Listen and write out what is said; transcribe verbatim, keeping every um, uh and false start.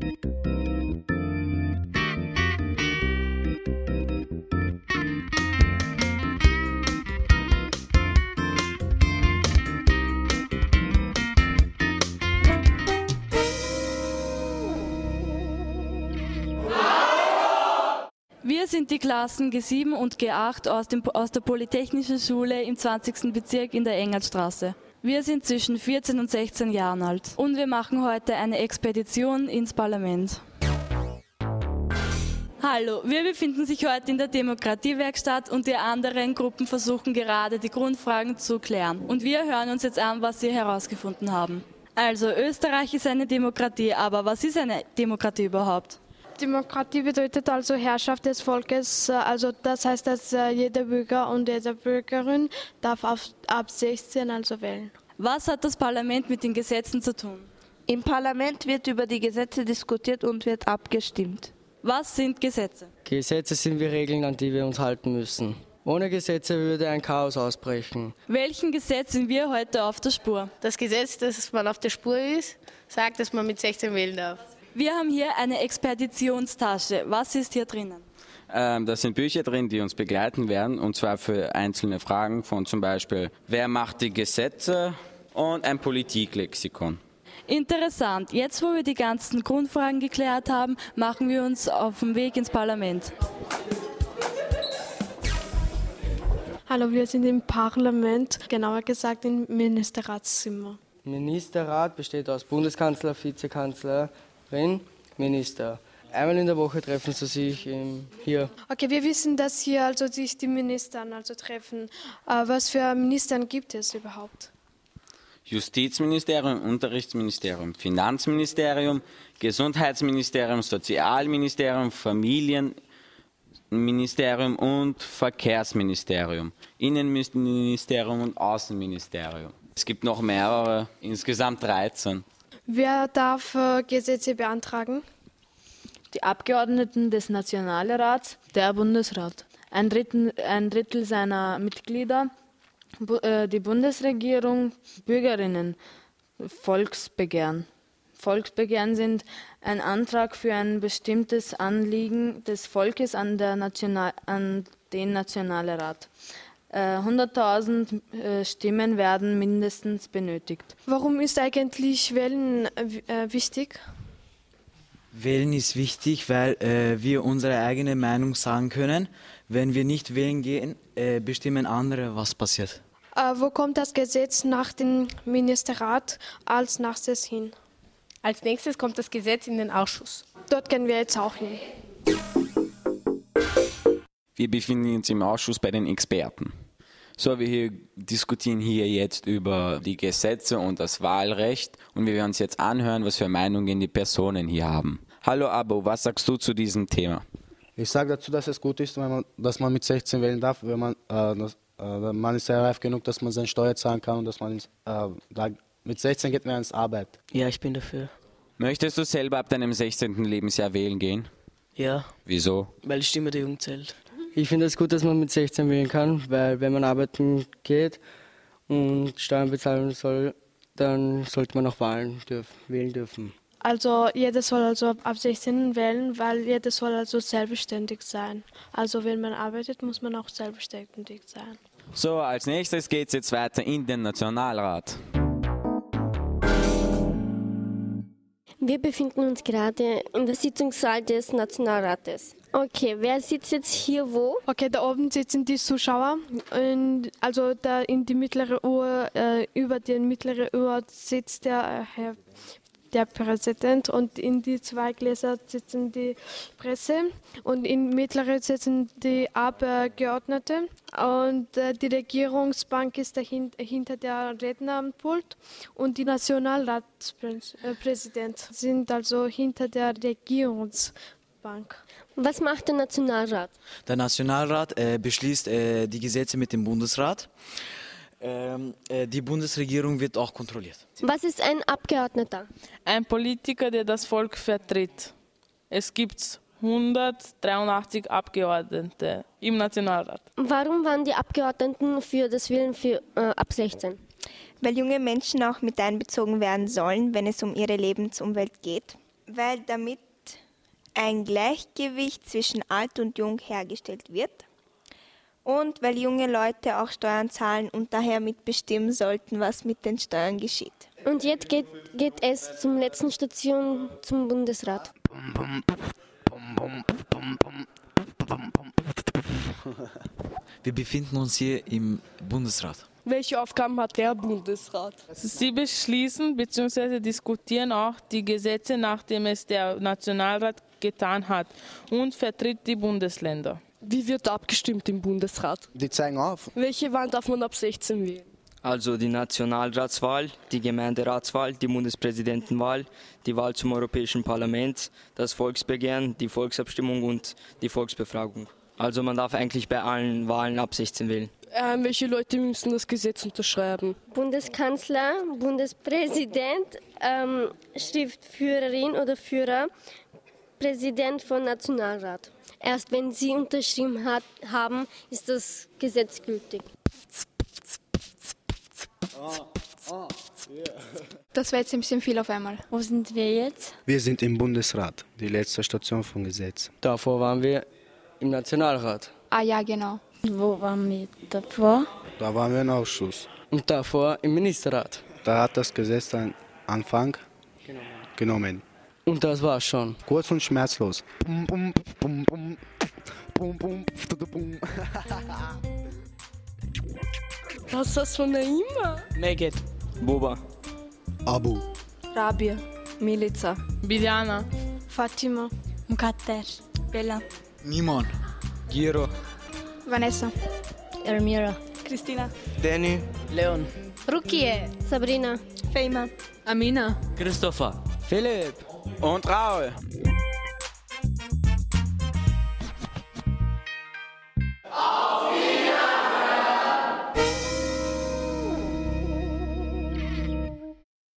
Wir sind die Klassen G sieben und G acht aus, dem, aus der Polytechnischen Schule im zwanzigsten Bezirk in der Engertstraße. Wir sind zwischen vierzehn und sechzehn Jahren alt und wir machen heute eine Expedition ins Parlament. Hallo, wir befinden sich heute in der Demokratiewerkstatt und die anderen Gruppen versuchen gerade die Grundfragen zu klären. Und wir hören uns jetzt an, was sie herausgefunden haben. Also, Österreich ist eine Demokratie, aber was ist eine Demokratie überhaupt? Demokratie bedeutet also Herrschaft des Volkes, also das heißt, dass jeder Bürger und jede Bürgerin darf auf, ab sechzehn also wählen. Was hat das Parlament mit den Gesetzen zu tun? Im Parlament wird über die Gesetze diskutiert und wird abgestimmt. Was sind Gesetze? Gesetze sind wie Regeln, an die wir uns halten müssen. Ohne Gesetze würde ein Chaos ausbrechen. Welchem Gesetz sind wir heute auf der Spur? Das Gesetz, dass man auf der Spur ist, sagt, dass man mit sechzehn wählen darf. Wir haben hier eine Expeditionstasche. Was ist hier drinnen? Ähm, da sind Bücher drin, die uns begleiten werden, und zwar für einzelne Fragen von zum Beispiel, wer macht die Gesetze, und ein Politiklexikon. Interessant. Jetzt, wo wir die ganzen Grundfragen geklärt haben, machen wir uns auf den Weg ins Parlament. Hallo, wir sind im Parlament, genauer gesagt im Ministerratszimmer. Ministerrat besteht aus Bundeskanzler, Vizekanzlerin, Minister. Einmal in der Woche treffen sie sich ähm, hier. Okay, wir wissen, dass hier also sich die Minister also treffen. Äh, was für Ministern gibt es überhaupt? Justizministerium, Unterrichtsministerium, Finanzministerium, Gesundheitsministerium, Sozialministerium, Familienministerium und Verkehrsministerium, Innenministerium und Außenministerium. Es gibt noch mehrere, insgesamt dreizehn. Wer darf äh, Gesetze beantragen? Die Abgeordneten des Nationalrats, der Bundesrat. Ein Drittel, ein Drittel seiner Mitglieder, bu, äh, die Bundesregierung, Bürgerinnen, Volksbegehren. Volksbegehren sind ein Antrag für ein bestimmtes Anliegen des Volkes an, der National, an den Nationalrat. hunderttausend äh, Stimmen werden mindestens benötigt. Warum ist eigentlich Wählen äh, wichtig? Wählen ist wichtig, weil äh, wir unsere eigene Meinung sagen können. Wenn wir nicht wählen gehen, äh, bestimmen andere, was passiert. Äh, wo kommt das Gesetz nach dem Ministerrat als nächstes hin? Als nächstes kommt das Gesetz in den Ausschuss. Dort gehen wir jetzt auch hin. Wir befinden uns im Ausschuss bei den Experten. So, wir hier diskutieren hier jetzt über die Gesetze und das Wahlrecht und wir werden uns jetzt anhören, was für Meinungen die Personen hier haben. Hallo Abo, was sagst du zu diesem Thema? Ich sage dazu, dass es gut ist, wenn man, dass man mit sechzehn wählen darf, wenn man, äh, das, äh, man ist sehr reif genug, dass man seine Steuer zahlen kann und dass man ins, äh, da, mit sechzehn geht man ins Arbeit. Ja, ich bin dafür. Möchtest du selber ab deinem sechzehnten Lebensjahr wählen gehen? Ja. Wieso? Weil die Stimme der Jugend zählt. Ich finde es gut, dass man mit sechzehn wählen kann, weil wenn man arbeiten geht und Steuern bezahlen soll, dann sollte man auch Wahlen dürf, wählen dürfen. Also jeder soll also ab sechzehn wählen, weil jeder soll also selbstständig sein. Also wenn man arbeitet, muss man auch selbstständig sein. So, als nächstes geht es jetzt weiter in den Nationalrat. Wir befinden uns gerade in der Sitzungssaal des Nationalrates. Okay, wer sitzt jetzt hier wo? Okay, da oben sitzen die Zuschauer. Und also da in die mittlere Uhr, äh, über den mittleren Uhr sitzt der äh, Herr der Präsident und in die zwei Gläser sitzen die Presse und in mittlere sitzen die Abgeordnete und äh, die Regierungsbank ist dahinter, hinter der Rednerpult und die Nationalratspräsident sind also hinter der Regierungsbank. Was macht der Nationalrat? Der Nationalrat äh, beschließt äh, die Gesetze mit dem Bundesrat. Ähm, äh, die Bundesregierung wird auch kontrolliert. Was ist ein Abgeordneter? Ein Politiker, der das Volk vertritt. Es gibt hundertdreiundachtzig Abgeordnete im Nationalrat. Warum waren die Abgeordneten für das Wählen für, äh, ab sechzehn? Weil junge Menschen auch mit einbezogen werden sollen, wenn es um ihre Lebensumwelt geht. weil damit ein Gleichgewicht zwischen alt und jung hergestellt wird und weil junge Leute auch Steuern zahlen und daher mitbestimmen sollten, was mit den Steuern geschieht. Und jetzt geht, geht es zur letzten Station, zum Bundesrat. Wir befinden uns hier im Bundesrat. Welche Aufgaben hat der Bundesrat? Sie beschließen bzw. diskutieren auch die Gesetze, nachdem es der Nationalrat getan hat, und vertritt die Bundesländer. Wie wird abgestimmt im Bundesrat? Die zeigen auf. Welche Wahl darf man ab sechzehn wählen? Also die Nationalratswahl, die Gemeinderatswahl, die Bundespräsidentenwahl, die Wahl zum Europäischen Parlament, das Volksbegehren, die Volksabstimmung und die Volksbefragung. Also man darf eigentlich bei allen Wahlen ab sechzehn wählen. Ähm, welche Leute müssen das Gesetz unterschreiben? Bundeskanzler, Bundespräsident, ähm, Schriftführerin oder Führer, Präsident von Nationalrat. Erst wenn sie unterschrieben hat, haben, ist das Gesetz gültig. Das war jetzt ein bisschen viel auf einmal. Wo sind wir jetzt? Wir sind im Bundesrat, die letzte Station vom Gesetz. Davor waren wir im Nationalrat. Ah ja, genau. Wo waren wir davor? Da waren wir im Ausschuss. Und davor im Ministerrat. Da hat das Gesetz einen Anfang genommen. genommen. Und das war's schon. Kurz und schmerzlos. Bum, bum, bum, bum. Bum, bum, bum. Was ist das von Naima? Meged, Boba, Abu, Rabia, Milica, Biljana, Fatima, Mukatter, Bella, Nimon, Giro, Vanessa, Ermira, Christina, Danny, Leon, Rukie, Sabrina, Feima, Amina, Christopher, Philipp und Raul.